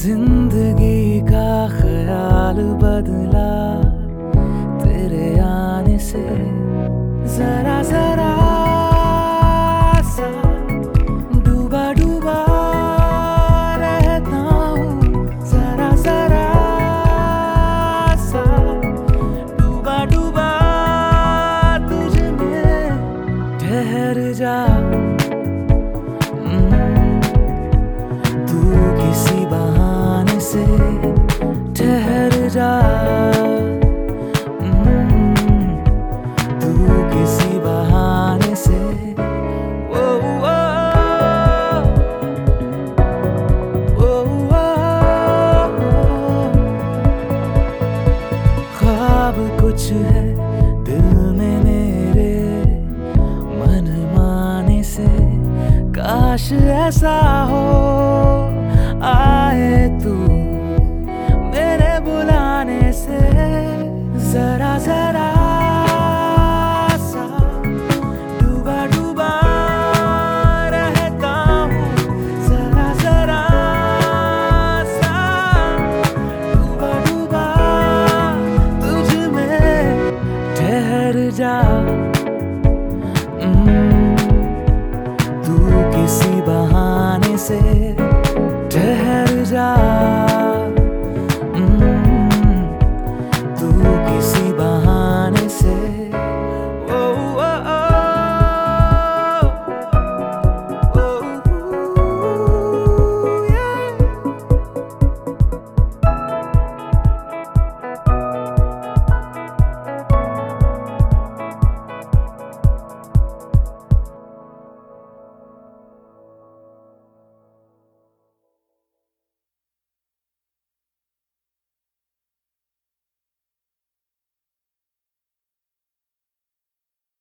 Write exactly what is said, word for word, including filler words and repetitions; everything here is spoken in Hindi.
जिंदगी का ख्याल बदला तेरे आने से, जरा जरा सा डूबा डूबा रहता हूँ, जरा जरा सा डूबा डूबा तुझ में। ठहर जा तू किसी बहाने से, ठहर जा तू किसी बहाने से। ओ, ओ, ओ, ओ, ओ, ख्वाब कुछ है दिल में मेरे, मन माने से काश ऐसा हो आए तू मेरे बुलाने से। जरा जरा सा डूबा डूबा रहता हूँ, जरा जरा सा डूबा डूबा तुझ में। ठहर जा तू किसी बहाने से।